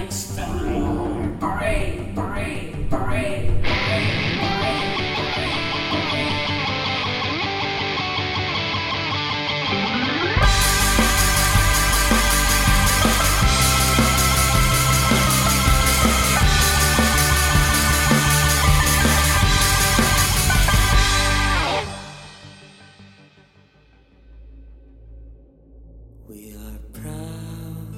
We are proud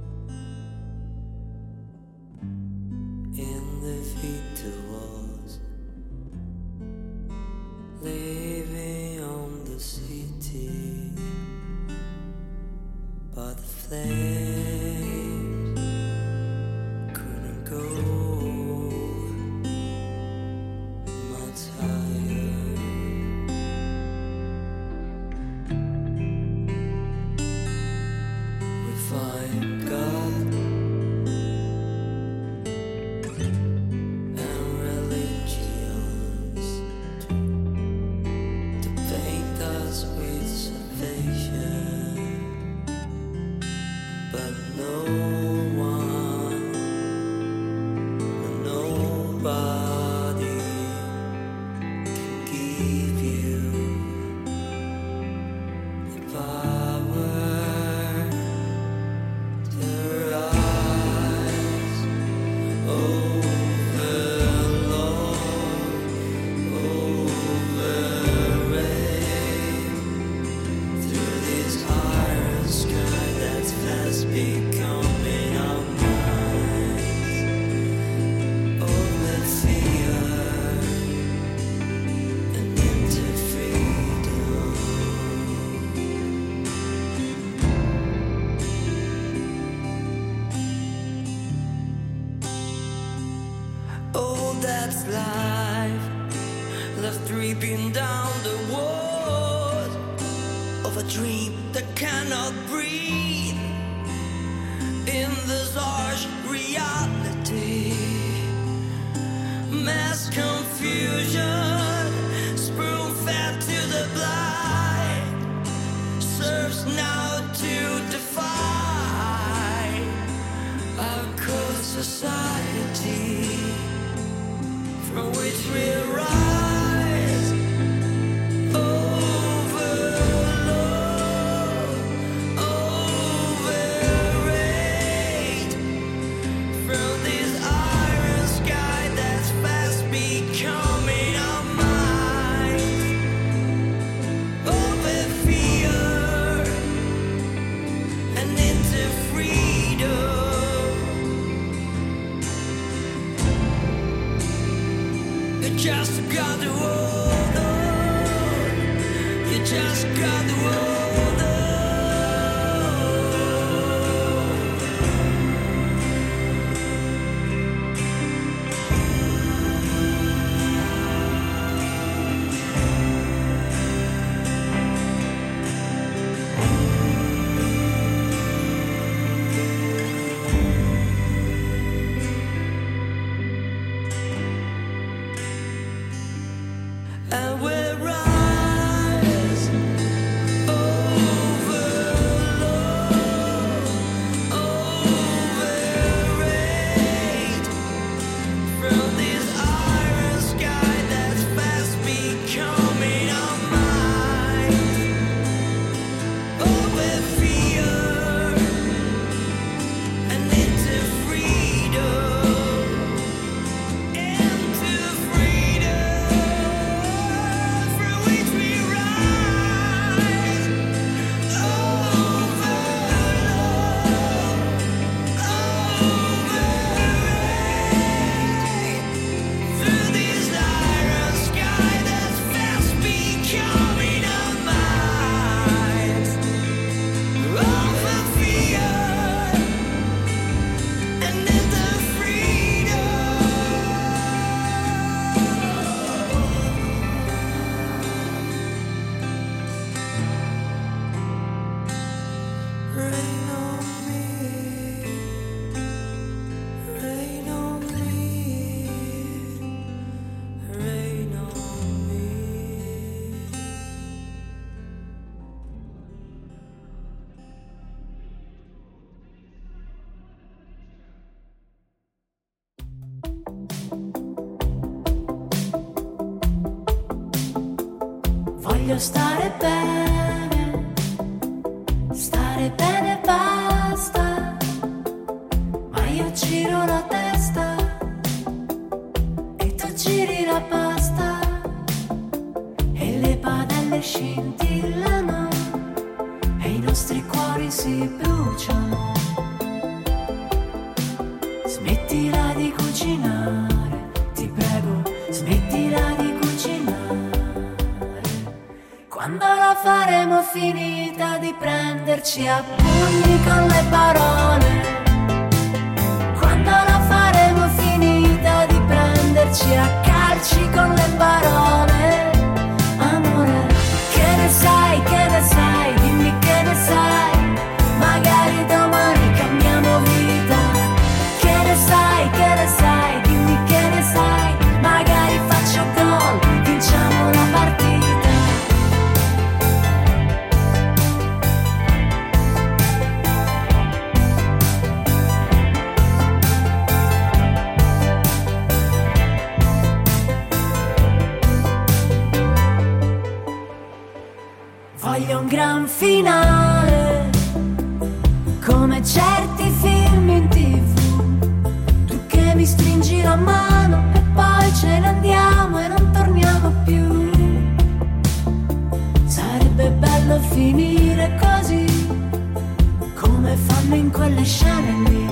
in the victor wars, living on the city, but the flames couldn't go much higher. Find God and religions to paint us with salvation, but no one, nobody can give you the power becoming our minds, over fear and into freedom. Oh, that's life, left creeping down the walls of a dream that cannot breathe. In this harsh reality, mass confusion, spoon-fed to the blind, serves now to defy our cold society from which we rise. Just got the world on. You just got the world on. And we'll rise over Voglio stare bene basta, ma io giro la testa e tu giri la pasta e le padelle scintillano e i nostri cuori si bruciano. Smettila di cucinare, ti prego, smettila di cucinare. Quando la faremo finita di prenderci a pugni con le parole? Quando la faremo finita di prenderci a calci con le parole? Amore, che ne sai, dimmi che ne sai, magari domani cambiamo vita. Che ne sai, dimmi che ne sai, magari faccio gol, vinciamo la partita. Voglio un gran finale, come certi film in TV. Tu che mi stringi la mano e poi ce ne andiamo e non torniamo più. Sarebbe bello finire così, come fanno in quelle scene lì.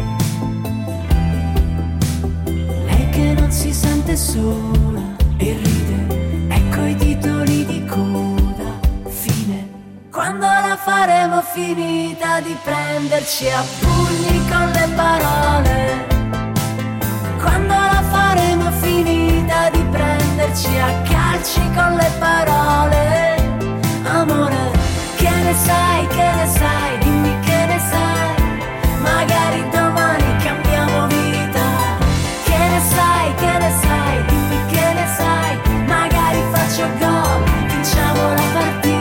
Lei che non si sente sola e ride, ecco i titoli di coda. Quando la faremo finita di prenderci a pugni con le parole? Quando la faremo finita di prenderci a calci con le parole? Amore, che ne sai, dimmi che ne sai, magari domani cambiamo vita. Che ne sai, dimmi che ne sai, magari faccio gol, vinciamo la partita.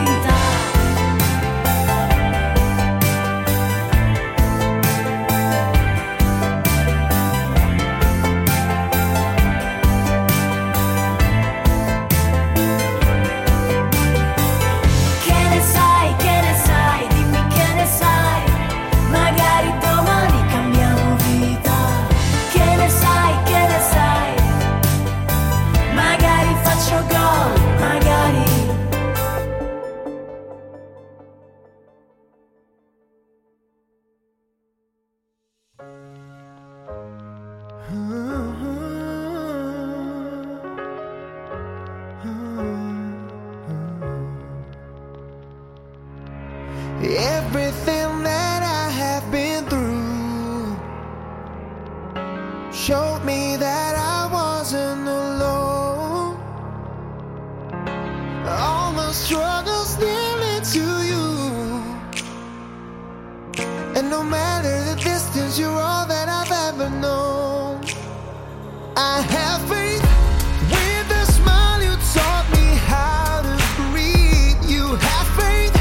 Everything that I have been through showed me that I wasn't alone. All my struggles nearly to you, and no matter the distance, you're all that I've ever known. I have faith. With a smile you taught me how to breathe. You have faith.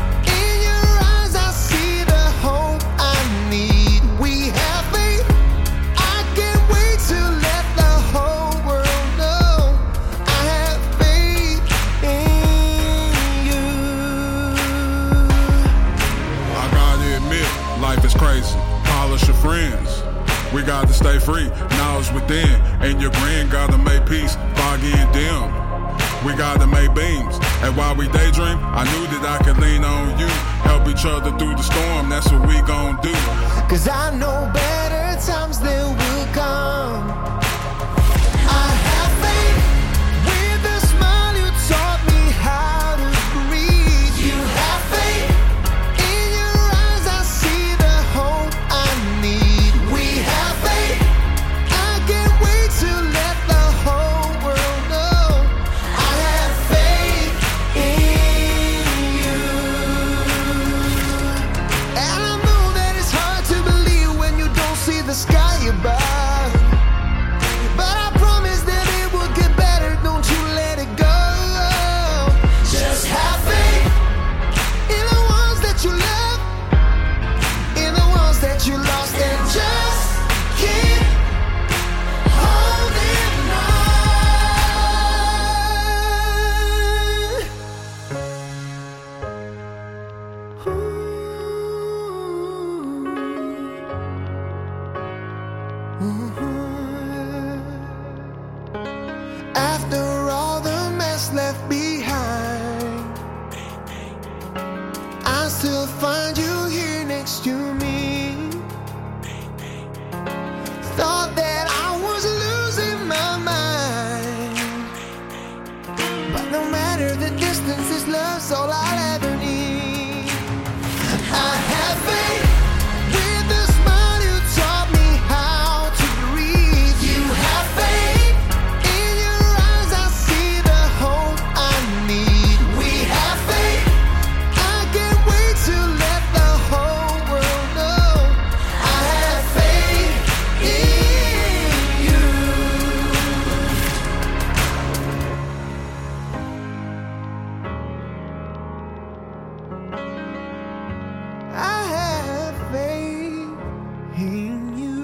Polish your friends. We got to stay free. Knowledge within, and your grin gotta make peace. Foggy and dim. We gotta make beams. And while we daydream, I knew that I could lean on you. Help each other through the storm. That's what we gon' do. 'Cause I know better times there will come. I have faith. With a smile you taught me how to breathe. You have faith. In your eyes I see the hope I need. We have faith. I can't wait to let the whole world know. I have faith in you. And I know that it's hard to believe when you don't love's all I'll ever need. I have faith with the smile you taught me how to breathe. You have faith in your eyes, I see the hope I need. We have faith, I can't wait to let the whole world know. I have faith in you. I have faith in you.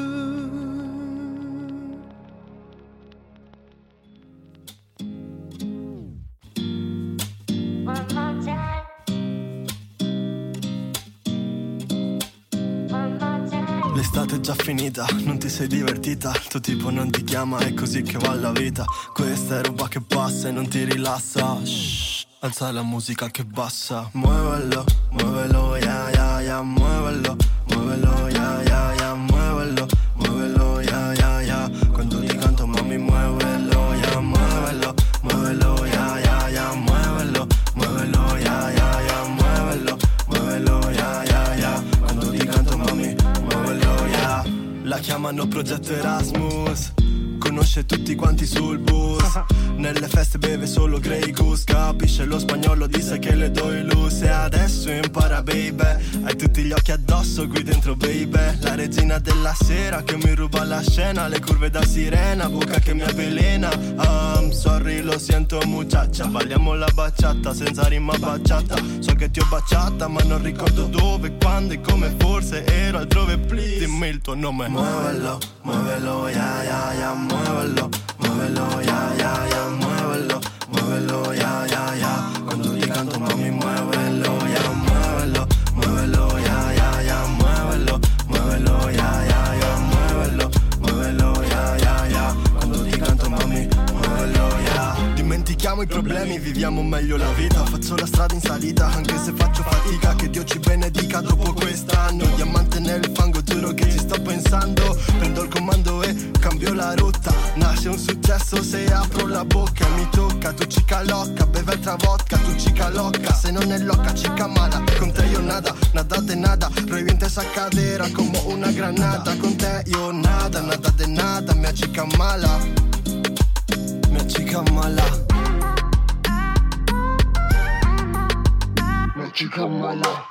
L'estate è già finita, non ti sei divertita, il tuo tipo non ti chiama, è così che va la vita. Questa è roba che passa e non ti rilassa. Shh, alza la musica che bassa. Muovelo, muovelo, ya ya ya, muovelo, muovelo, ya ya ya, muovelo, muovelo, ya ya ya. Quando ti canto mami muovelo, ya, muovelo, muovelo, ya ya ya, muovelo, muovelo, ya ya ya, muovelo, muovelo, ya ya ya. Quando ti canto mami muovelo, ya. La chiamano Progetto Erasmus, conosce tutti quanti sul bus. Nelle feste beve solo Grey Goose, capisce lo spagnolo, disse che le do il luz. E adesso impara baby, hai tutti gli occhi addosso qui dentro baby. La regina della sera che mi ruba la scena, le curve da sirena, bocca che mi avvelena. I'm sorry, lo sento muchacha, balliamo la bachata senza rima baciata. So che ti ho baciata ma non ricordo dove, quando e come, forse ero altrove. Please dimmi il tuo nome. Muovelo, muovelo, ya ya ya, muovelo, muovelo, ya ya ya, muovelo, muovelo, ya ya ya. Quando ti canto mami muovelo, ya, muovelo, muovelo, ya ya ya, muovelo, muovelo, ya ya ya, muovelo, muovelo, ya ya ya. Quando ti canto mami muovelo, ya. Dimentichiamo i problemi, viviamo meglio la vita. Faccio la strada in salita anche se faccio fatica, che Dio ci benedica dopo quest'anno. Diamante nel fango, giuro che ci sto pensando. Prendo il comando e cambio la rotta. Nasce un successo se apro la bocca. Mi tocca, tu cica locca, beve altra vodka, tu cica locca. Se non è loca, cica mala. Con te io nada, nada de nada. Revienta esa cadera como una granada. Con te io nada, nada de nada. Mia cica mala, mia cica mala, mia cica mala.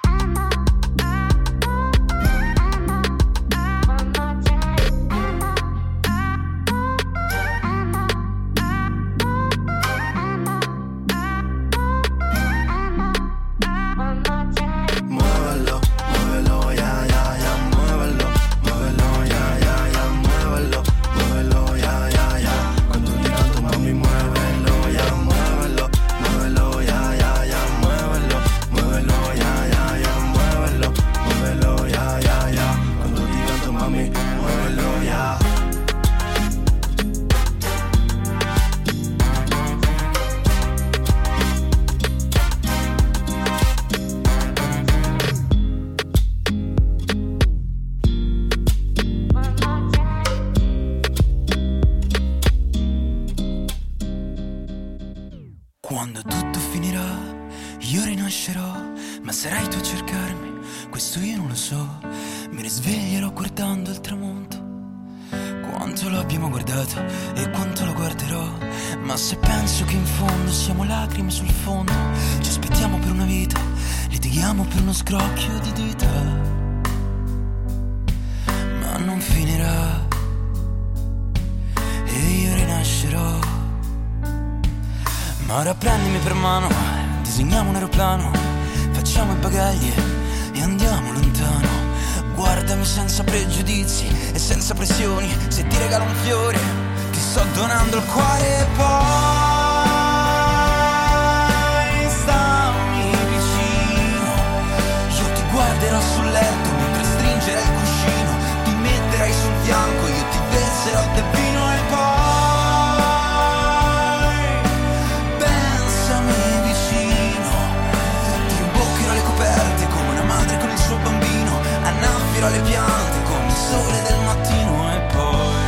Muovelo, muovelo, ya ya ya, muovelo, muovelo, ya ya ya, muovelo, muovelo, ya ya ya. Quando ti canto mami muovelo, ya, muovelo, muovelo, ya ya ya, muovelo, muovelo, ya ya ya, muovelo, muovelo, ya ya ya. Quando ti canto mami muovelo, ya. Quando tutto finirà, io rinascerò, ma sarai tu a cercarmi, questo io non lo so. Mi risveglierò guardando il tramonto, quanto lo abbiamo guardato e quanto lo guarderò. Ma se penso che in fondo siamo lacrime sul fondo, ci aspettiamo per una vita, litighiamo per uno scrocchio di dita, ma non finirà e io rinascerò. Ma ora prendimi per mano, disegniamo un aeroplano, facciamo i bagagli e andiamo lontano. Guardami senza pregiudizi e senza pressioni, se ti regalo un fiore ti sto donando il cuore. E poi stammi vicino, io ti guarderò sul letto mentre stringerai il cuscino, ti metterai sul fianco, io ti verserò del vino. E poi annaffierò le piante con il sole del mattino. E poi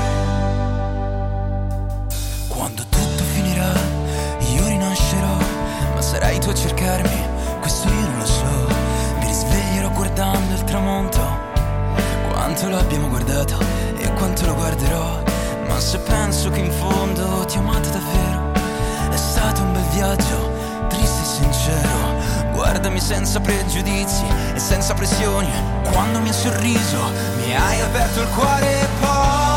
quando tutto finirà io rinascerò, ma sarai tu a cercarmi, questo io non lo so. Mi risveglierò guardando il tramonto. Quanto l'abbiamo guardato e quanto lo guarderò. Ma se penso che in fondo ti ho amato davvero, è stato un bel viaggio, triste e sincero. Guardami senza pregiudizi e senza pressioni. Quando mi hai sorriso mi hai aperto il cuore e poi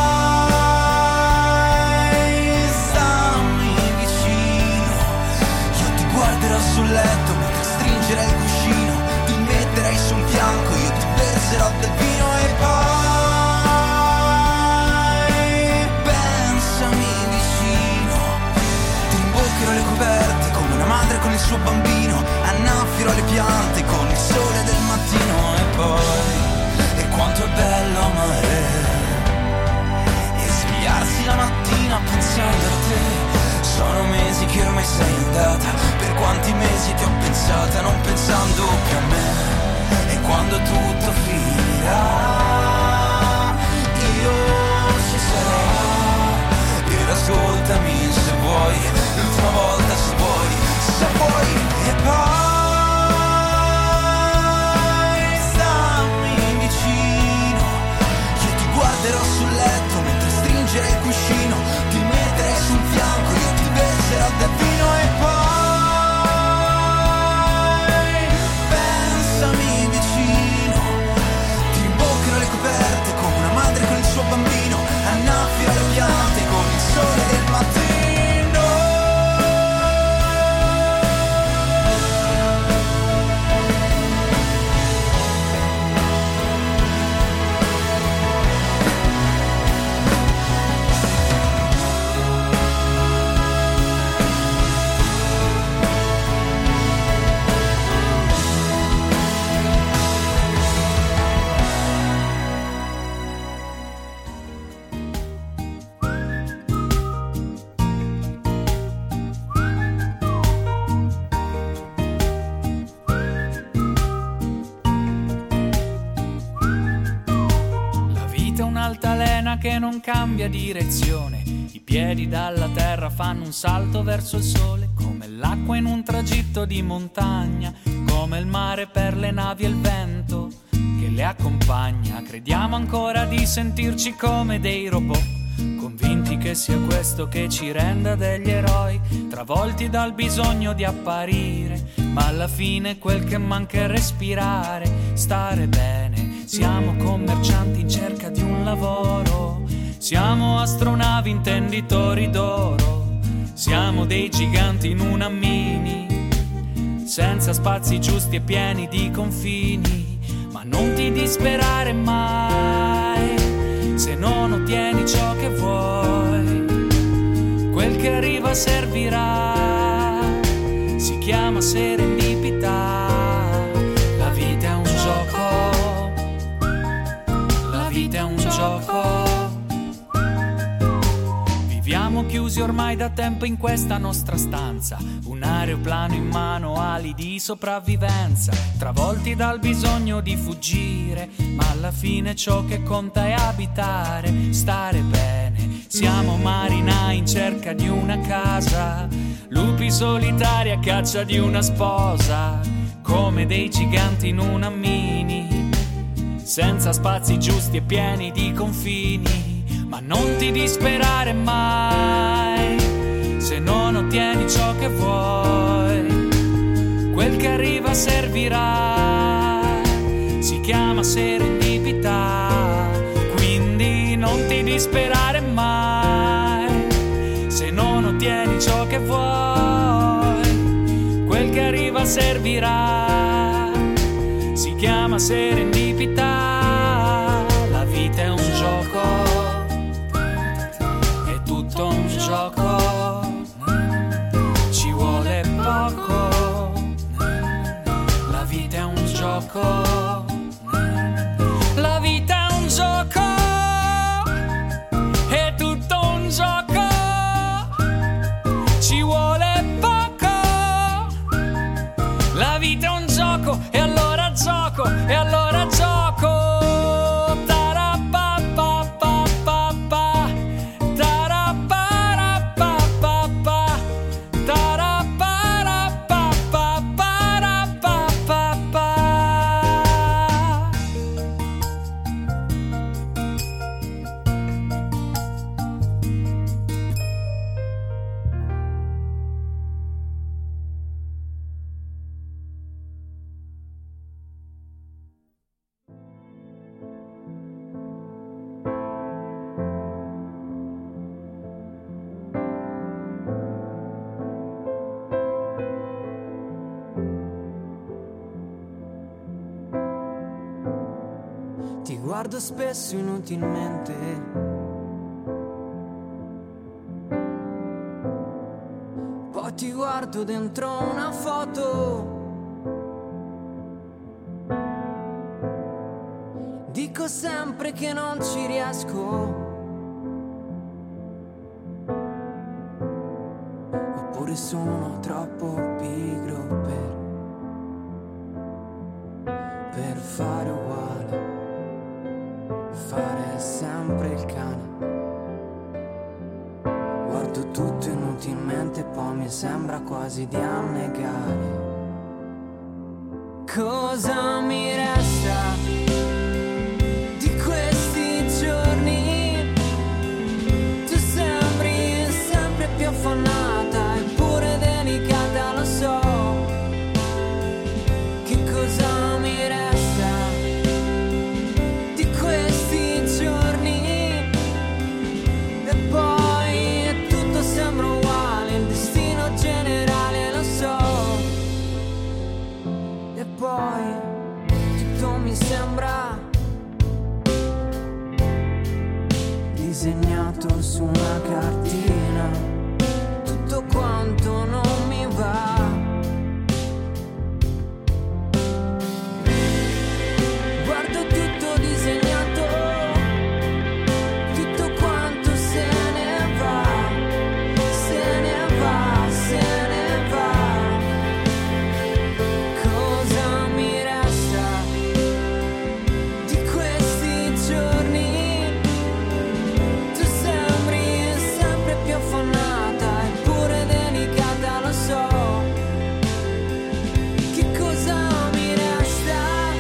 stammi vicino. Io ti guarderò sul letto mentre stringerai il cuscino. Ti metterai su un fianco, io ti verserò del vino e poi pensami vicino. Ti rimboccherò le coperte come una madre con il suo bambino. Annaffierò le piante con il sole del mattino e poi, e quanto è bello amare e svegliarsi la mattina pensando a te. Sono mesi che ormai sei andata, per quanti mesi ti ho pensata non pensando più a me. E quando tutto finirà io ci sarò. Ed ascoltami se vuoi, l'ultima volta se vuoi, se vuoi. E poi guarderò sul letto mentre stringerai il cuscino. Ti metterei sul fianco, io ti verserò del vino e poi pensami vicino. Ti rimboccherò le coperte come una madre con il suo bambino. Annaffierò le piante con il sole del mattino. Un'altalena che non cambia direzione, i piedi dalla terra fanno un salto verso il sole, come l'acqua in un tragitto di montagna, come il mare per le navi e il vento che le accompagna. Crediamo ancora di sentirci come dei robot, convinti che sia questo che ci renda degli eroi, travolti dal bisogno di apparire, ma alla fine quel che manca è respirare, stare bene. Siamo commercianti in cerca di un lavoro, siamo astronavi intenditori d'oro, siamo dei giganti in una mini, senza spazi giusti e pieni di confini. Ma non ti disperare mai, se non ottieni ciò che vuoi, quel che arriva servirà, si chiama serendipità. La vita è un gioco, la vita è un gioco. Viviamo chiusi ormai da tempo in questa nostra stanza, un aeroplano in mano, ali di sopravvivenza, travolti dal bisogno di fuggire, ma alla fine ciò che conta è abitare, stare bene. Siamo marinai in cerca di una casa, lupi solitari a caccia di una sposa, come dei giganti in una mini, senza spazi giusti e pieni di confini. Ma non ti disperare mai, se non ottieni ciò che vuoi, quel che arriva servirà, si chiama serendipità. Quindi non ti disperare mai, se non ottieni ciò che vuoi, quel che arriva servirà, si chiama serendipità. La vita è un gioco, tutto un gioco, ci vuole poco, la vita è un gioco, la vita è un gioco, è tutto un gioco, ci vuole poco, la vita è un gioco, e allora gioco, e allora gioco. guardo spesso inutilmente. Poi ti guardo dentro una foto. Dico sempre che non ci riesco. Oppure sono troppo pigro per fare uguale, fare sempre il cane. Guardo tutto inutilmente, poi mi sembra quasi di annegare. Cosa mi resta di questi giorni? Tu sembri sempre più affannata, eppure delicata, lo so. Che cosa mi resta di questi giorni? E poi tutto sembra uguale, il destino generale, lo so. E poi tutto mi sembra disegnato su una cartina, tutto quanto non mi va. Guardo tutto disegnato, tutto quanto se ne va, se ne va, se ne va. Cosa mi resta di questi giorni? Tu sembri sempre più affannata, eppure delicata, lo so. Che cosa mi resta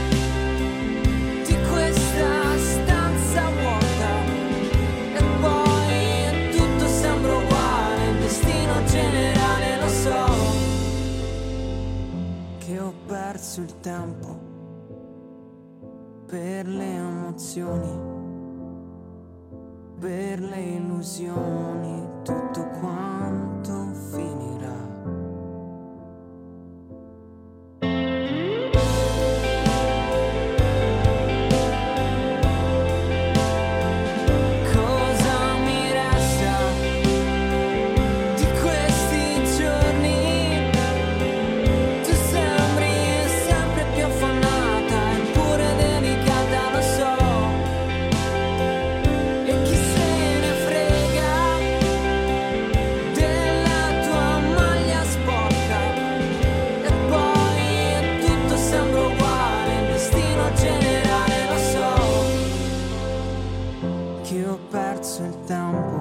di questa stanza vuota? E poi tutto sembra uguale, il destino generale, lo so. Che ho perso il tempo per le emozioni, per le illusioni, tutto quanto finirà. Cosa mi resta di questi giorni? Tu sembri sempre più affannata, eppure delicata, lo so. E chi se ne frega della tua maglia sporca? E poi tutto sembra uguale, il destino generale, lo so. Che ho perso il tempo.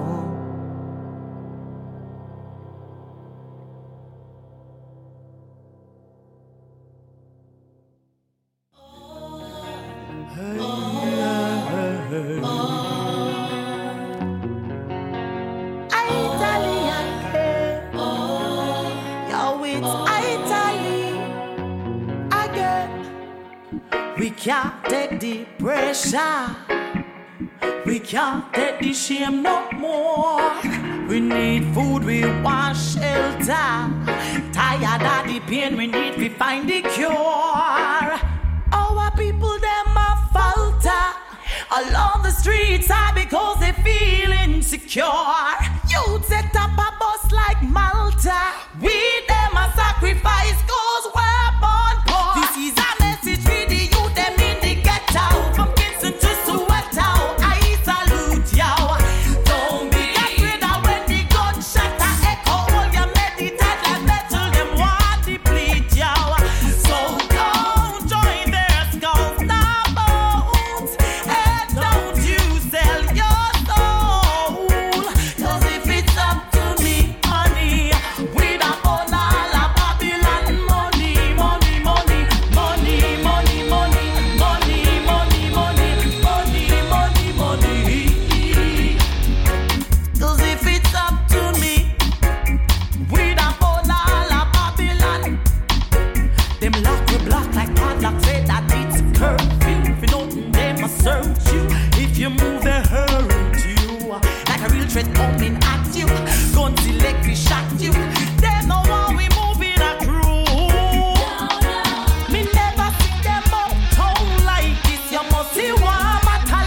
Yo, it's Italy again. We can't take the pressure. We can't take the shame no more. We need food, we want shelter. Tired of the pain, we need to find the cure. Our people, them a falter along the streets are because they feel insecure. You set up a bus like Malta. We them a sacrifice cause we're born poor. This is a message for the youth them in the ghetto. From Kingston to Soweto, I salute y'all. Don't be afraid of when the gunshot a echo. All your meditate like metal them want deplete y'all. So don't join their skulls now bones. And don't you sell your soul. Cause if it's up to me, honey, we don't own all of Babylon money. Money, money, money, money, money, money, money, money, money, money, money. Cause if it's up to me, we don't own all of Babylon. Them lock we block like padlock, say that it's curfew. If you don't, they must search you. If you move, they hurt you. Like a real threat coming at you. Guns electric shot you. They know how we move in a crew. Me never see them out town like this. You must see what matter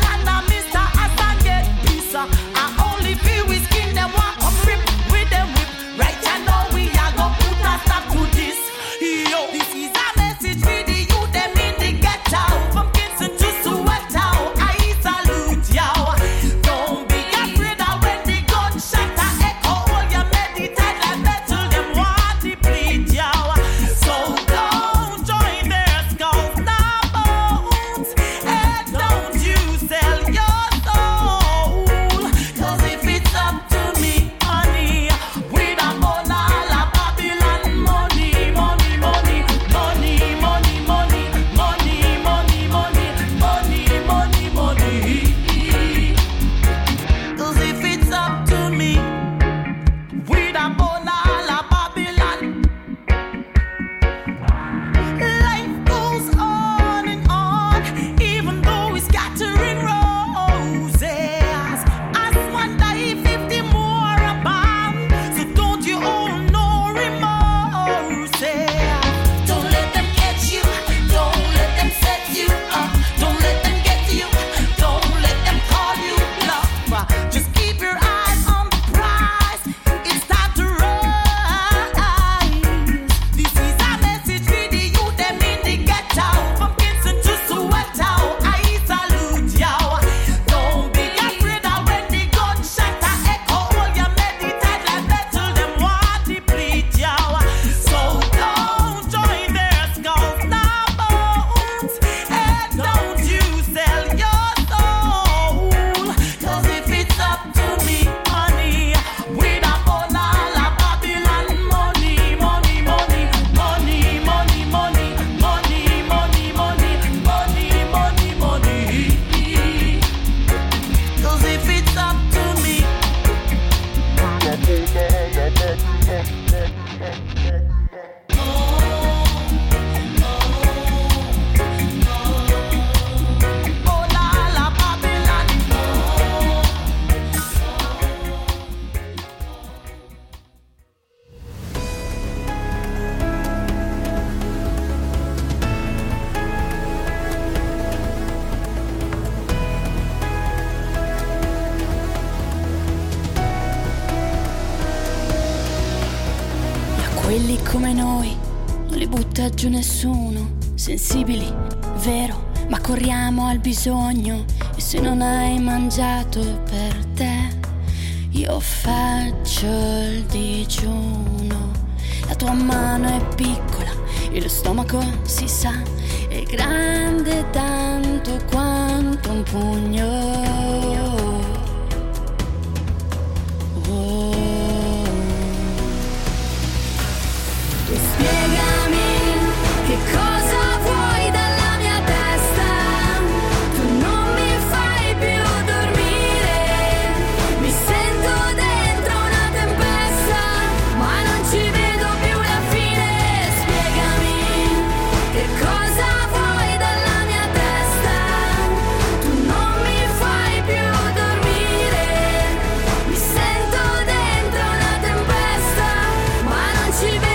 quelli come noi non li butta giù nessuno. Sensibili, vero, ma corriamo al bisogno. E se non hai mangiato per te, io faccio il digiuno. La tua mano è piccola e lo stomaco, si sa, è grande tanto quanto un pugno. Spiegami che cosa vuoi dalla mia testa. Tu non mi fai più dormire. Mi sento dentro una tempesta, ma non ci vedo più la fine. Spiegami che cosa vuoi dalla mia testa. Tu non mi fai più dormire. Mi sento dentro una tempesta, ma non ci vedo.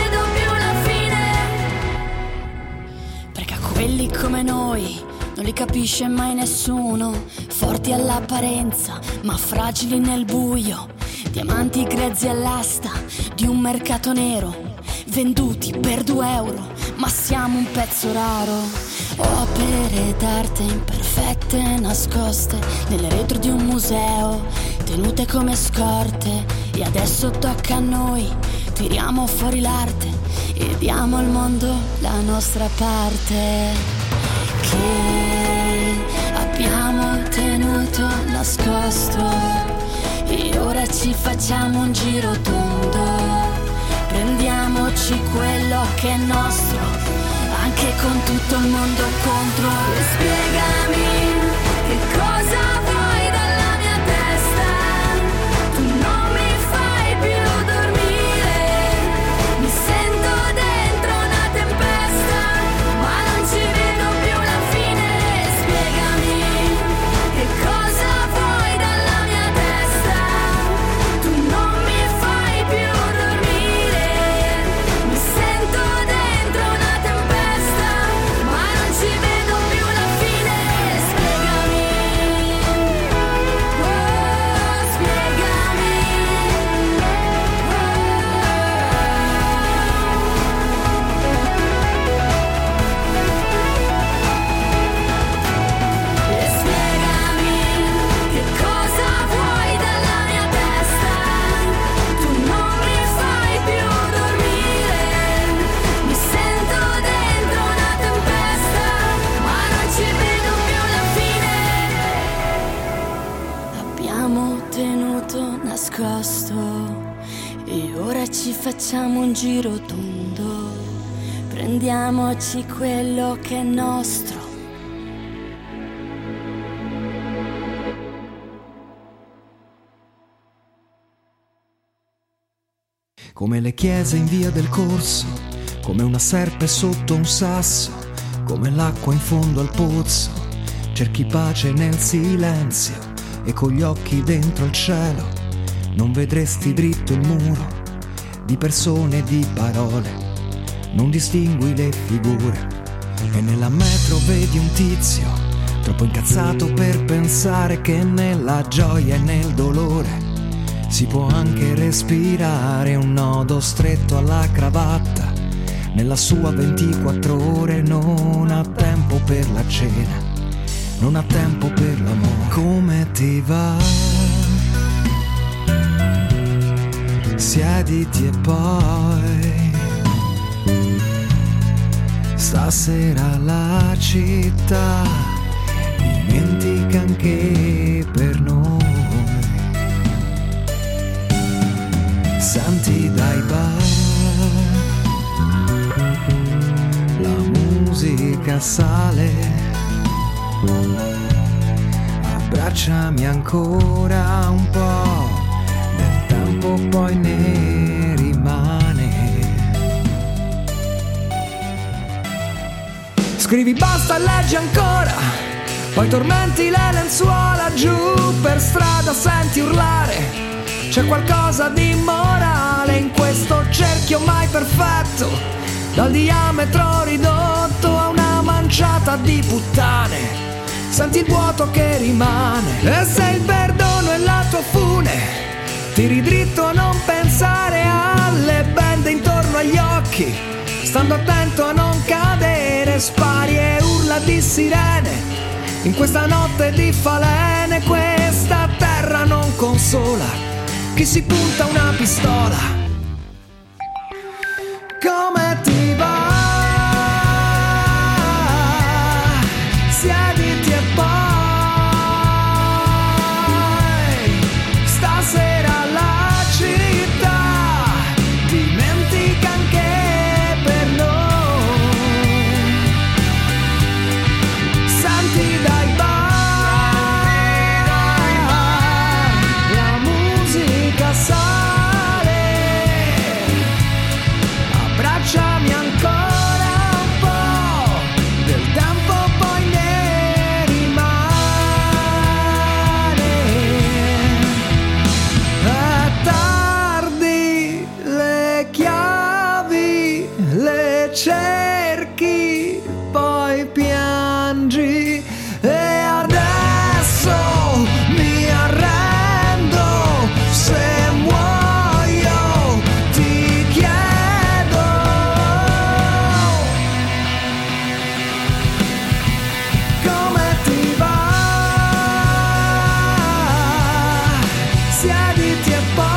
Quelli come noi non li capisce mai nessuno, forti all'apparenza ma fragili nel buio, diamanti grezzi all'asta di un mercato nero, venduti per 2 euro, ma siamo un pezzo raro. Opere d'arte imperfette nascoste nelle retro di un museo, tenute come scorte, e adesso tocca a noi, tiriamo fuori l'arte e diamo al mondo la nostra parte, che abbiamo tenuto nascosto, e ora ci facciamo un giro tondo, prendiamoci quello che è nostro, anche con tutto il mondo contro. E spiegami che cosa vuoi dalla mia testa. Tu non mi fai più dormire. Mi sento dentro una tempesta, ma non ci vedo più la fine. Spiegami che cosa vuoi dalla mia testa. Tu non mi fai più dormire. Mi sento dentro una tempesta, ma non ci vedo più la fine. Spiegami, oh, spiegami, e spiegami che cosa vuoi dalla mia testa. Tu non mi fai più dormire. Mi sento dentro una tempesta, ma non ci vedo più la fine. Abbiamo tenuto nascosto e ora ci facciamo un giro tondo, prendiamoci quello che è nostro. Come le chiese in via del corso, come una serpe sotto un sasso, come l'acqua in fondo al pozzo. Cerchi pace nel silenzio e con gli occhi dentro il cielo non vedresti dritto il muro di persone e di parole, non distingui le figure, e nella metro vedi un tizio troppo incazzato per pensare che nella gioia e nel dolore si può anche respirare. Un nodo stretto alla cravatta nella sua 24 ore, non ha tempo per la cena, non ha tempo per l'amore. Come ti va? Siediti e poi stasera la città dimentica anche per noi. Senti dai bar la musica sale, abbracciami ancora un po', del tempo poi ne rimane. Scrivi basta e leggi ancora, poi tormenti le lenzuola, giù per strada senti urlare. C'è qualcosa di immorale in questo cerchio mai perfetto, dal diametro ridotto a una manciata di puttane. Senti il vuoto che rimane, e se il perdono è la tua fune, tiri dritto a non pensare alle bende intorno agli occhi. stando attento a non cadere, spari e urla di sirene, in questa notte di falene, questa terra non consola chi si punta una pistola. Come ti va? Siediti e poi stasera la città dimentica anche per noi. Senti dai bar la musica sale, abbracciami ancora un po', del tempo poi ne rimane. È tardi, le chiavi le cerchi, poi piangi e adesso mi arrendo, se muoio ti chiedo come ti va. Siediti e poi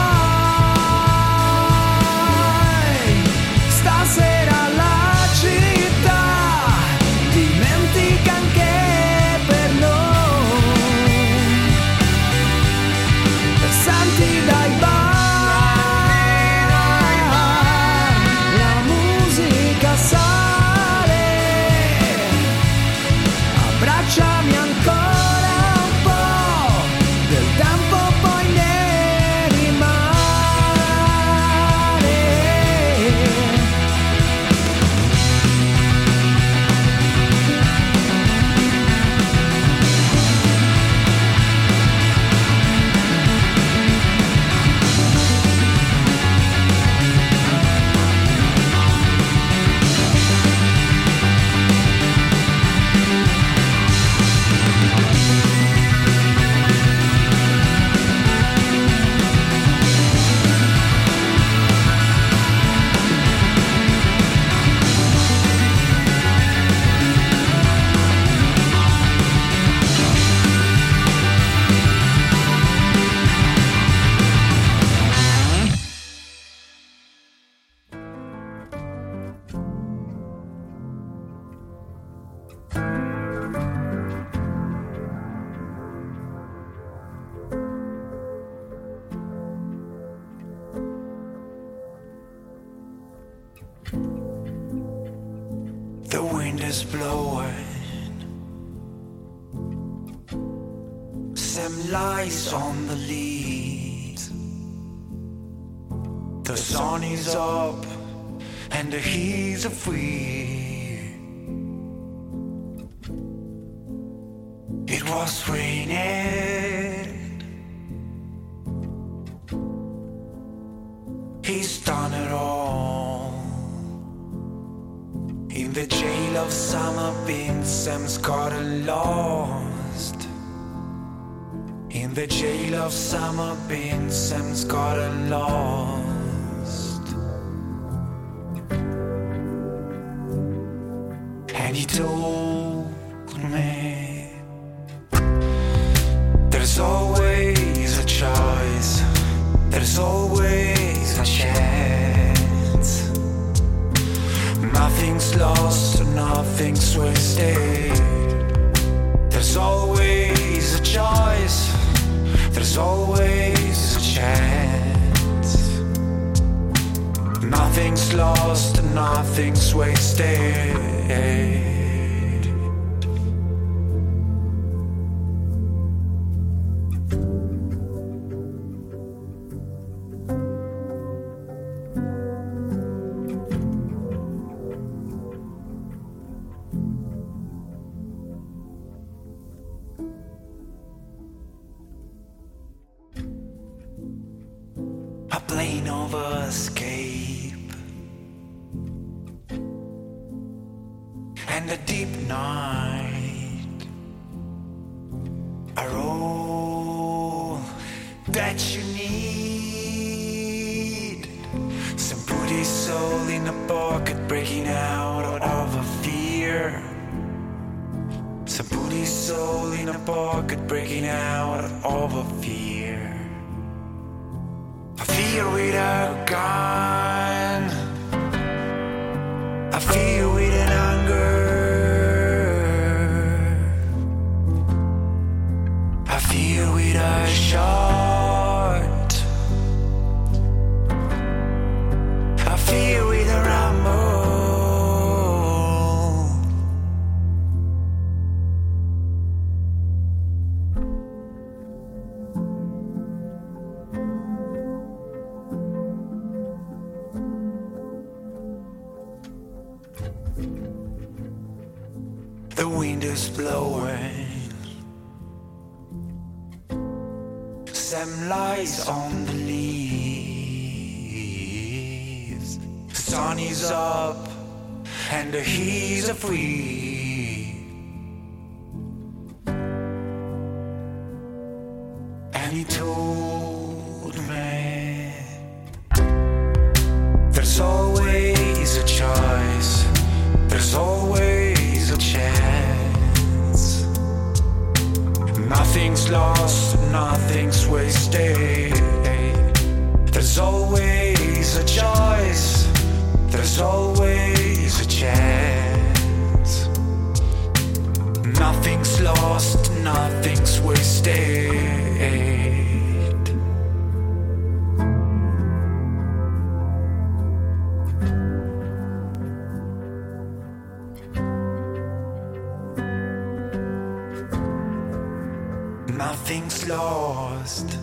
stasera la città dimentica anche per noi. Senti dai bar la musica sale, abbracciami ancora un po', del tempo poi ne rimane. The wind is blowing, Sam lies on the lead. The sun is up and the heat's free. It was raining, he's done it all. In the jail of summer being Sam's got lost. In the jail of summer being Sam's got lost. And he told me there's always a choice, there's always a chance. Nothing's lost, nothing's wasted. There's always a choice, there's always a chance. Nothing's lost, nothing's wasted. A plane of escape and a deep night, a role that you need. Some put his soul in in a pocket breaking out of a fear. Somebody's soul in a pocket breaking out of a fear. A fear without gun, a fear with an anger, a fear with a shot, a fear with a ramble. The wind is blowing, some lies on the leaves. The sun is up and the he's free, and he told me there's always a choice, there's always a chance. Nothing's lost, nothing's wasted. There's always a choice, there's always a chance. Nothing's lost, nothing's wasted. Nothing's lost,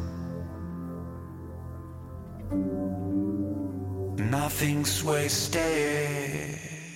nothing's wasted.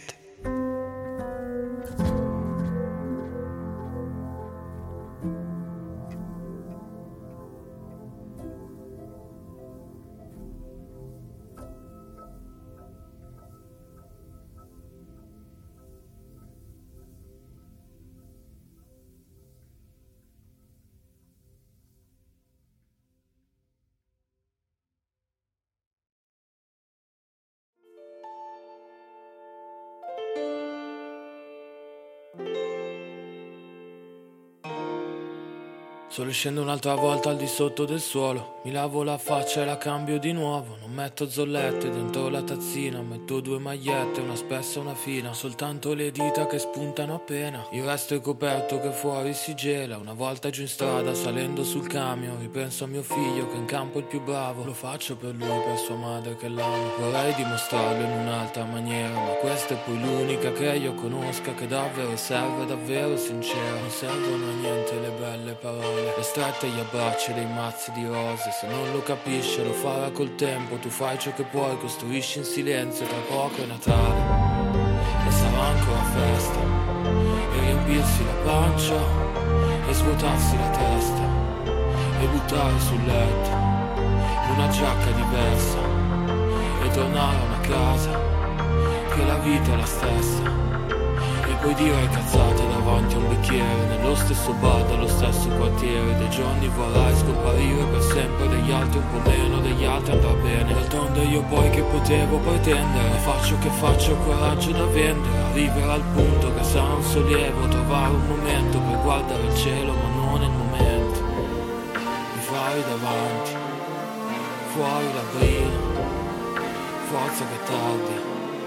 Solo scendo un'altra volta al di sotto del suolo, mi lavo la faccia e la cambio di nuovo. Non metto zollette dentro la tazzina, metto 2 magliette, una spessa e una fina. Soltanto le dita che spuntano appena, il resto è coperto che fuori si gela. Una volta giù in strada, salendo sul camion, ripenso a mio figlio che in campo è il più bravo. Lo faccio per lui, per sua madre che l'amo. Vorrei dimostrarlo in un'altra maniera, ma questa è poi l'unica che io conosca, che davvero serve, davvero sincera. Non servono a niente le belle parole, le strette, gli abbracci dei mazzi di rose. Se non lo capisce lo farà col tempo. Tu fai ciò che puoi, costruisci in silenzio. Tra poco è Natale e sarà ancora festa, e riempirsi la pancia e svuotarsi la testa e buttare sul letto una giacca diversa e tornare a una casa che la vita è la stessa. E poi dire cazzate davanti a un bicchiere, nello stesso bar dello stesso quartiere. Dei giorni vorrai scomparire per sempre, degli altri un po' meno, degli altri andrà bene. D'altronde io poi che potevo pretendere, faccio che faccio, il coraggio da vendere. Arriverà al punto che sarà un sollievo trovare un momento per guardare il cielo, ma non è il momento. Mi fai davanti, fuori la brina, forza che tardi,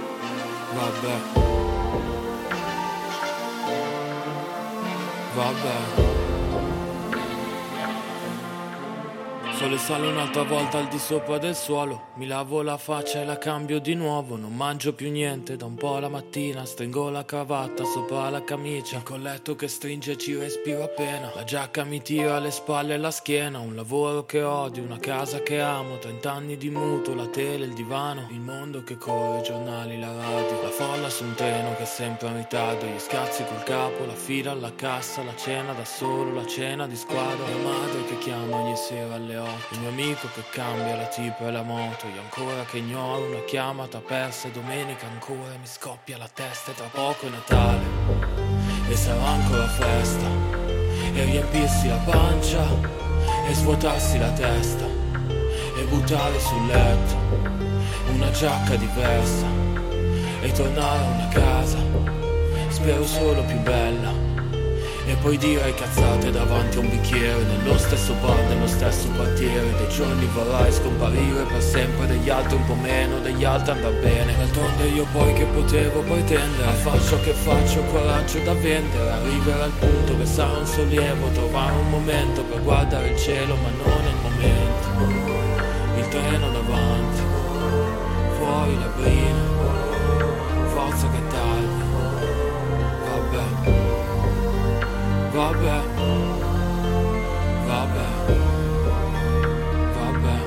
vabbè. Vabbè. Sole sale un'altra volta al di sopra del suolo, mi lavo la faccia e la cambio di nuovo. Non mangio più niente da un po' la mattina, stringo la cravatta sopra la camicia, il colletto che stringe ci respiro appena. La giacca mi tira alle spalle e la schiena, un lavoro che odio, una casa che amo, 30 anni di mutuo, la tele, il divano, il mondo che corre, i giornali, la radio, la folla su un treno che è sempre in ritardo, gli scazzi col capo, la fila alla cassa, la cena da solo, la cena di squadra, la madre che chiama ogni sera alle 8, il mio amico che cambia la tipa e la moto, io ancora che ignoro una chiamata persa, e domenica ancora mi scoppia la testa. E tra poco è Natale e sarà ancora festa, e riempirsi la pancia e svuotarsi la testa e buttare sul letto una giacca diversa e tornare a una casa, spero solo più bella. E poi dire cazzate davanti a un bicchiere, nello stesso bar, nello stesso quartiere. Dei giorni vorrai scomparire per sempre, degli altri un po' meno, degli altri andrà bene. D'altronde io poi che potevo pretendere, a far ciò che faccio, coraggio da vendere. Arriverà al punto che sarà un sollievo, trovare un momento per guardare il cielo, ma non è il momento. Il treno davanti, fuori la brina, forza che tardi. Vabbè, vabbè, vabbè.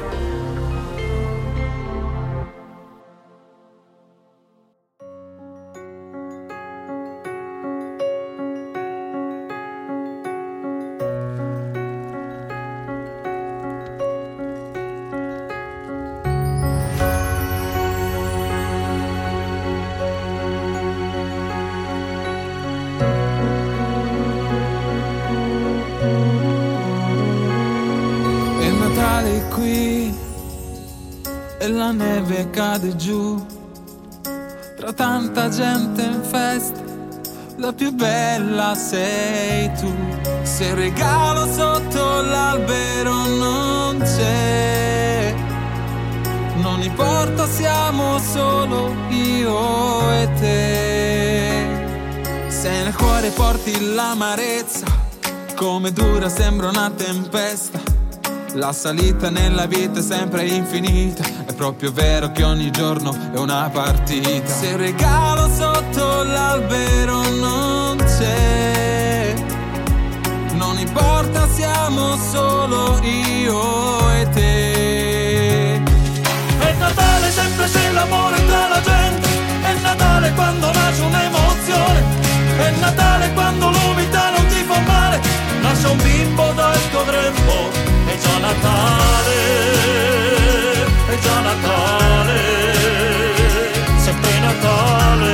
Qui e la neve cade giù, tra tanta gente in festa, la più bella sei tu. Se il regalo sotto l'albero non c'è, non importa, siamo solo io e te. Se nel cuore porti l'amarezza, come dura sembra una tempesta. La salita nella vita è sempre infinita, è proprio vero che ogni giorno è una partita. Se il regalo sotto l'albero non c'è, non importa, siamo solo io e te. È Natale sempre se l'amore tra la gente, è Natale quando nasce un'emozione, è Natale quando l'umidità non ti fa male, nasce un bimbo dal tuo grembo. È già Natale, è già Natale, sempre Natale.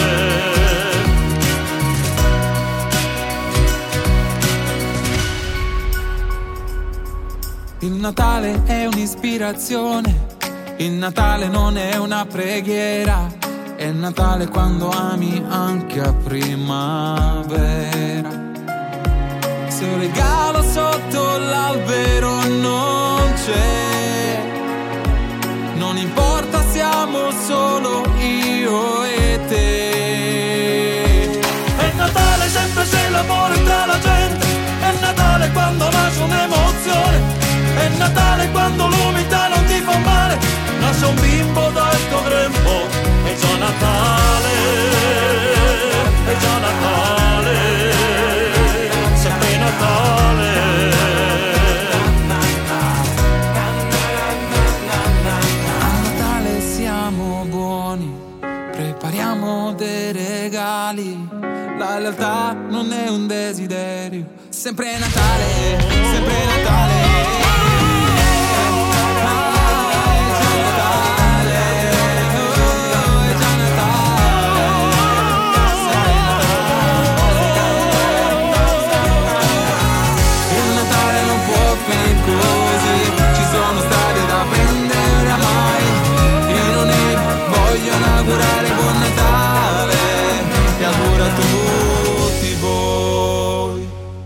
Il Natale è un'ispirazione, il Natale non è una preghiera, è Natale quando ami anche a primavera. Se un regalo sotto l'albero non c'è, non importa, siamo solo io e te. È Natale sempre se l'amore tra la gente, è Natale quando nasce un'emozione, è Natale quando l'umidità non ti fa male, nasce un bimbo dal tuo grembo. È già Natale, è già Natale, sempre Natale. A Natale siamo buoni, prepariamo dei regali, la realtà non è un desiderio, sempre Natale, sempre Natale. Ci sono strade da prendere mai, io non ne voglio inaugurare buon Natale e auguro a tutti voi.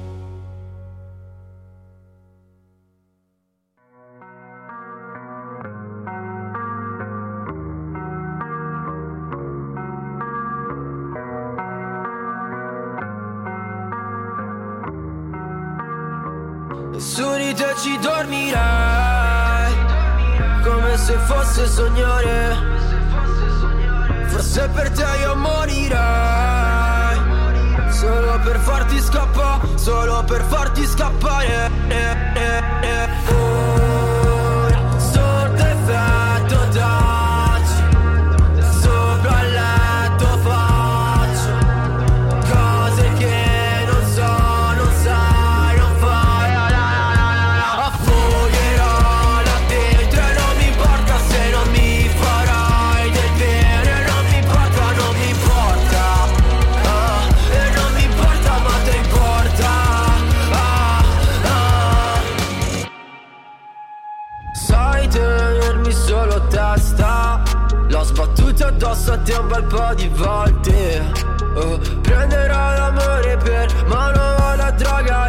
Su di te ci dormirai, come se fosse sognare. Forse per te io morirai, solo per farti scappare, solo per farti scappare. Ora sotto effetto touch, sopra il letto faccio cose che non so, non sai, non fai. Affoglierò là dentro e non mi importa se non mi farai del bene, non mi importa, non mi importa, e non mi importa ma te importa. butto addosso a te un bel po' di volte. Prenderò l'amore per mano la droga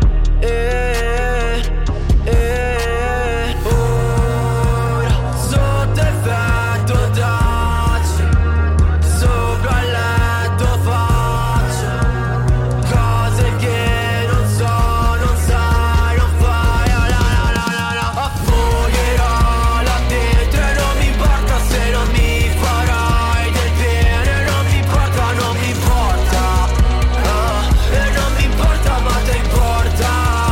ora sotto effetto taci, sopra il letto faccio cose che non so, non sai, non fai. Affogherò là dentro e non mi importa se non mi farai del bene, non mi importa, non mi importa, e non mi importa ma te importa.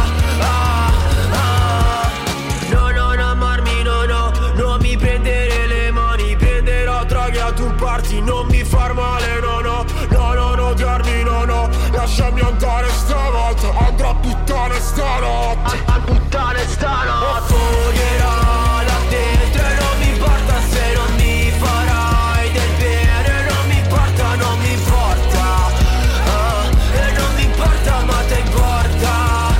No, non amarmi, no, no, non mi prendere le mani, prenderò droghe ad un party, non mi far male, no, no, no, non odiarmi, no, no, lasciami andare stavolta, andrò a puttane stanotte, a puttane stanotte. Affogherò là dentro e non mi importa se non mi farai del bene, non mi importa, non mi importa, e non mi importa ma te importa.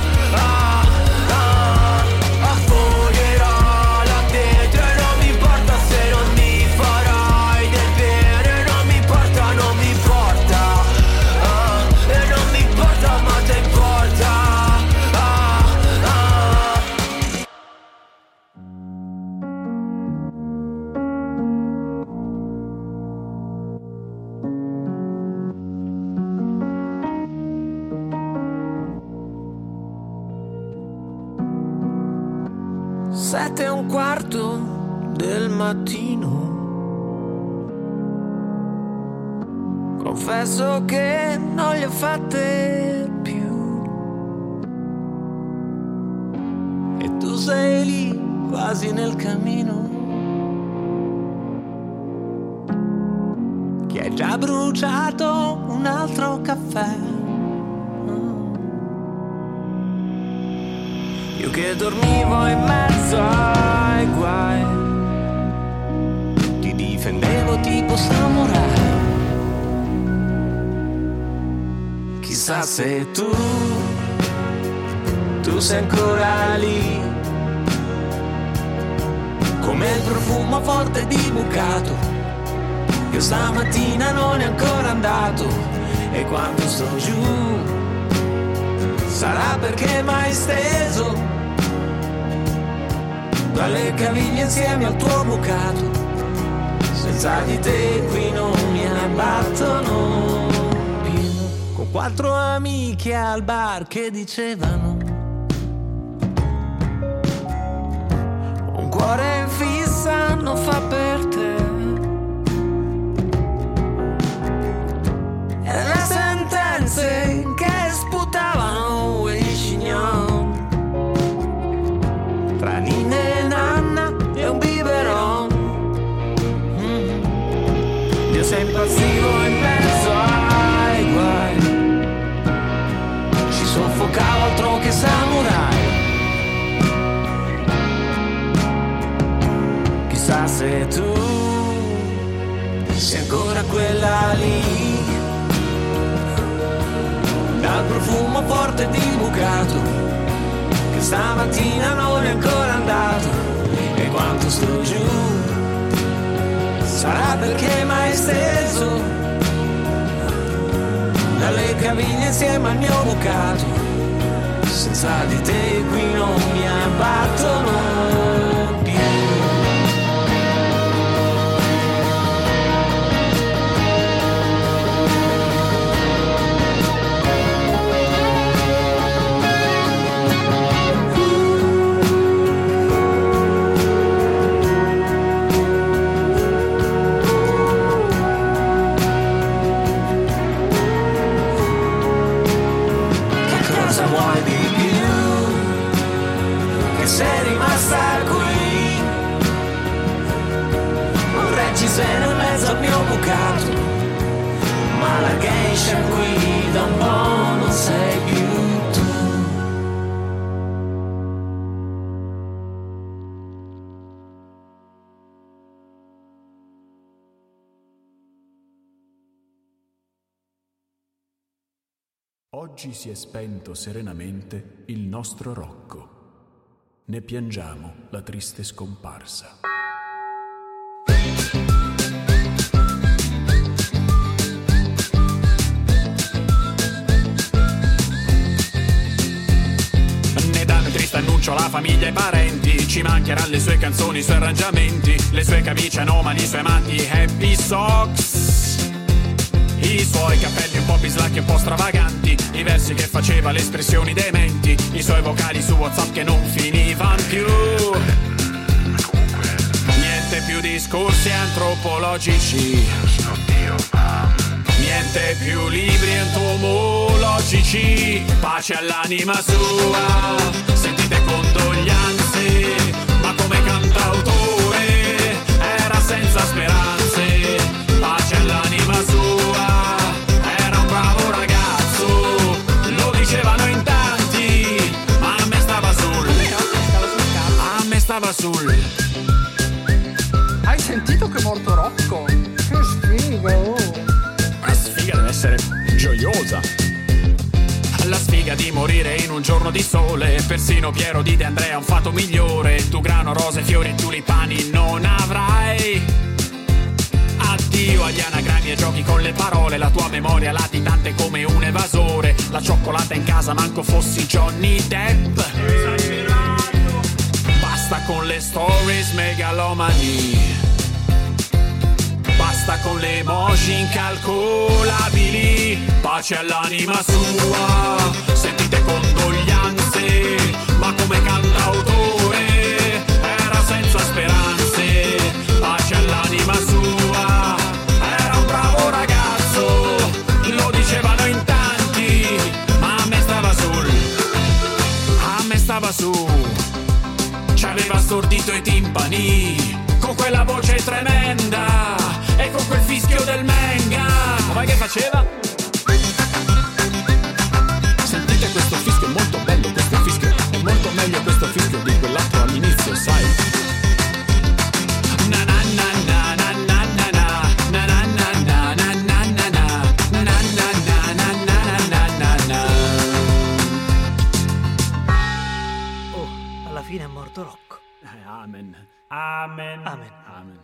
Affogherò là dentro e non mi importa se non mi farai del bene, non mi importa, non mi importa, e non mi importa ma te importa. Sette e un quarto del mattino, confesso che non le ho fatte più, e tu sei lì quasi nel cammino, che hai già bruciato un altro caffè. Io che dormivo in mezzo ai guai, ti difendevo tipo samurai. Chissà se tu sei ancora lì, come il profumo forte di bucato, che stamattina non è ancora andato. E quando sto giù sarà perché mai steso dalle caviglie insieme al tuo bucato. Senza di te qui non mi abbattono più. Con quattro amiche al bar che dicevano un cuore in fissa non fa per te, e le sentenze che sputavano e scignon tra Nina e Nanna e un biberon. Io sei impazzivo in mezzo ai guai, ci soffocavo altro che samurai. Chissà se tu sei ancora quella lì, dal profumo forte di bucato, che stamattina non è ancora andato. E quanto sto giù sarà perché mai steso dalle caviglie insieme al mio bucato. Senza di te qui non mi abbattono più. Sei rimasta qui, un reggiseno in mezzo al mio bucato, ma la geisha qui da un po' non sei più tu. Oggi si è spento serenamente il nostro Rocco. Ne piangiamo la triste scomparsa. c'ho la famiglia e i parenti, ci mancheranno le sue canzoni, i suoi arrangiamenti, le sue camicie anomali, i suoi amanti happy socks, i suoi capelli un po' bislacchi e un po' stravaganti, i versi che faceva, le espressioni dementi, i suoi vocali su WhatsApp che non finivano più. Niente più discorsi antropologici, niente più libri entomologici, pace all'anima sua, sentite condoglianze, ma come cantautore era senza speranze, pace all'anima sua, era un bravo ragazzo, lo dicevano in tanti, ma a me stava sul, a me stava sul. Hai sentito che è morto Rocco? Che sfiga, oh. La sfiga deve essere gioiosa. La sfiga di morire in un giorno di sole, persino Piero di De Andrea ha un fatto migliore, tu grano, rose, fiori e tulipani non avrai. Addio agli anagrammi e giochi con le parole, la tua memoria latitante come un evasore, la cioccolata in casa manco fossi Johnny Depp. Basta con le stories megalomani, basta con le emoji incalcolabili, pace all'anima sua, sentite condoglianze, ma come cantautore era senza speranze, pace all'anima sua, era un bravo ragazzo, lo dicevano in tanti, ma a me stava sul, a me stava su, ci aveva stordito i timpani, con quella voce tremenda e con quel fischio del Menga. Ma vai che faceva? Sentite questo fischio, è molto bello questo fischio, è molto meglio questo fischio di quell'altro all'inizio, sai? Na na na na na na na na na na na na na na na na na na na. Oh, alla fine è morto Rocco. Amen. Amen. Amen. Amen.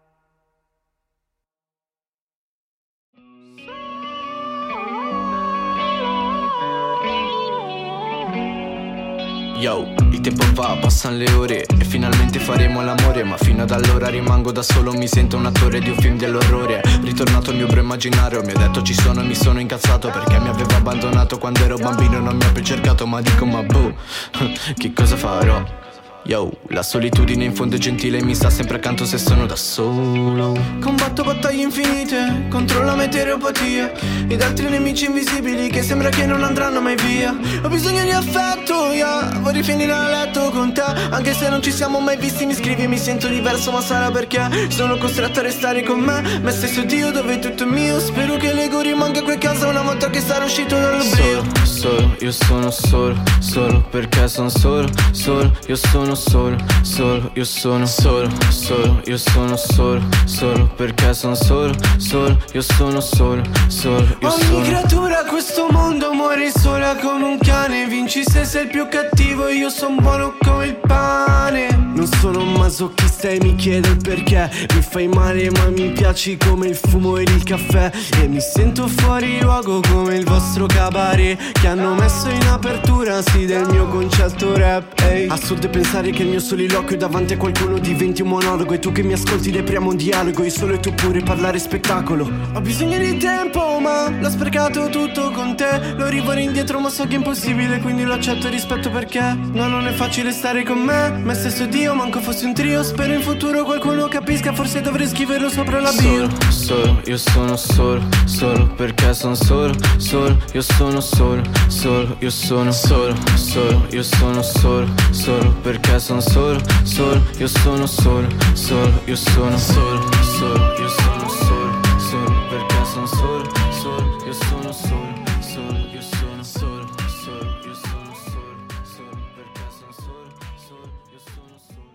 Yo, il tempo va, passano le ore e finalmente faremo l'amore, ma fino ad allora rimango da solo, mi sento un attore di un film dell'orrore. Ritornato al mio bro immaginario, mi ha detto ci sono e mi sono incazzato perché mi aveva abbandonato quando ero bambino, non mi ha più cercato, ma dico ma boh, che cosa farò? Yo, la solitudine in fondo è gentile, mi sta sempre accanto se sono da solo. Combatto battaglie infinite contro la meteoropatia ed altri nemici invisibili che sembra che non andranno mai via. Ho bisogno di affetto, yeah. Vorrei finire a letto con te, anche se non ci siamo mai visti. Mi scrivi e mi sento diverso, ma sarà perché sono costretto a restare con me stesso Dio, dove tutto è mio. Spero che l'ego rimanga qui a casa una volta che sarò uscito dall'oblio. Solo, io sono solo, solo perché sono solo, solo, io sono solo, solo, io sono solo, solo, io sono solo, solo perché sono solo, solo, io sono solo, solo, io sono. Ogni creatura a questo mondo muore sola come un cane, vinci se sei il più cattivo, io sono buono come il pane. Non sono un masochista e mi chiedo il perché mi fai male ma mi piaci come il fumo ed il caffè, e mi sento fuori luogo come il vostro cabaret che hanno messo in apertura, sì, del mio concetto rap, ehi. Assurdo pensare che il mio soliloquio davanti a qualcuno diventi un monologo e tu che mi ascolti depriamo un dialogo, io solo e tu pure parlare spettacolo. Ho bisogno di tempo ma l'ho sprecato tutto con te, lo rivorrei indietro ma so che è impossibile, quindi lo accetto e rispetto perché no, non è facile stare con me stesso Dio, manco fossi un trio, spero in futuro qualcuno capisca, forse dovrei scriverlo sopra la bio. Solo, solo, io sono solo, solo perché sono solo, solo, io sono solo, solo, io sono solo, solo, io sono solo, solo perché sono solo, solo, io sono solo, solo, io sono solo, solo, io sono solo, solo perché sono solo, solo, io sono solo, solo, io sono solo, solo, io sono solo, solo perché sono solo, solo, io sono solo.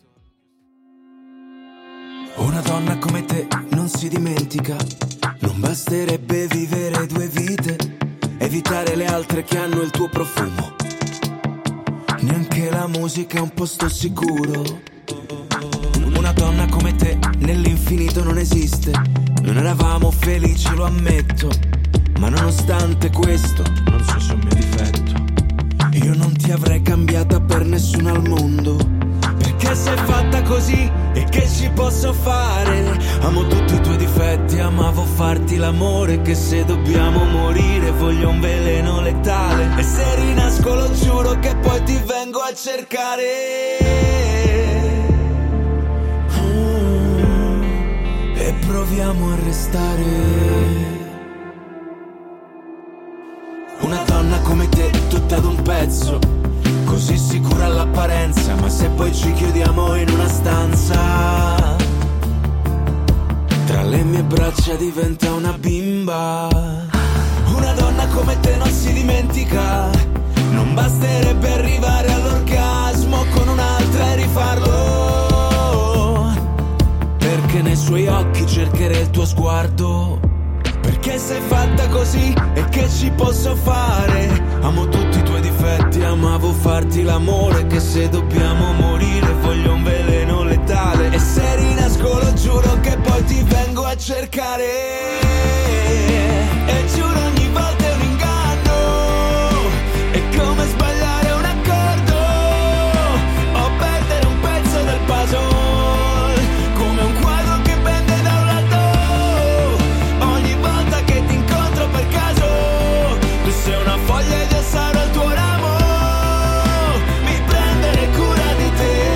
Una donna come te non si dimentica, non basterebbe vivere due vite, evitare le altre che hanno il tuo profumo. Neanche la musica è un posto sicuro. Una donna come te nell'infinito non esiste. Non eravamo felici, lo ammetto, ma nonostante questo non so se è un mio difetto. io non ti avrei cambiata per nessuno al mondo. Perché sei fatta così e che ci posso fare? Amo tutti i tuoi difetti, amavo farti l'amore, che se dobbiamo morire voglio un veleno letale. E se rinasco lo giuro che poi ti vengo a cercare. E proviamo a restare. Una donna come te, tutta ad un pezzo, così sicura all'apparenza, ma se poi ci chiudiamo in una stanza, tra le mie braccia diventa una bimba. Una donna come te non si dimentica, non basterebbe arrivare all'orgasmo con un'altra e rifarlo, perché nei suoi occhi cercherei il tuo sguardo. Perché sei fatta così e che ci posso fare? Amo tutti i tuoi difetti, amavo farti l'amore, che se dobbiamo morire voglio un veleno letale. E se rinasco lo giuro che poi ti vengo a cercare. E giuro ogni volta è un inganno, è come sbagliare un accordo o perdere un pezzo del puzzle, come un quadro che pende da un lato. Ogni volta che ti incontro per caso, tu sei una foglia ed io sarò il tuo ramo. Mi prendere cura di te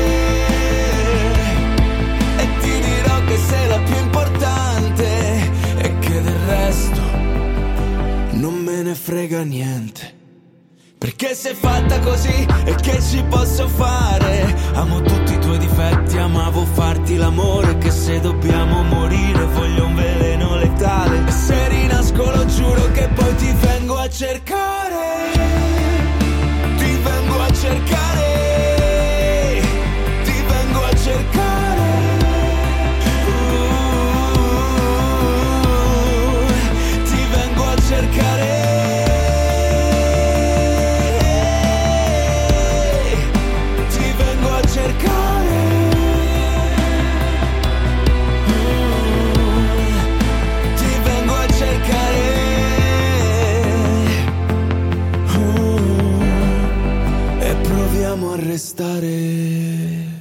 e ti dirò che sei la più importante e che del resto non me ne frega niente. Perché sei fatta così e che ci posso fare? Amo tutti i tuoi difetti, amavo farti l'amore, che se dobbiamo morire voglio un veleno letale. E se rinasco lo giuro che poi ti vengo a cercare. Ti vengo a cercare. Ti vengo a cercare. Ti vengo a cercare. A restare.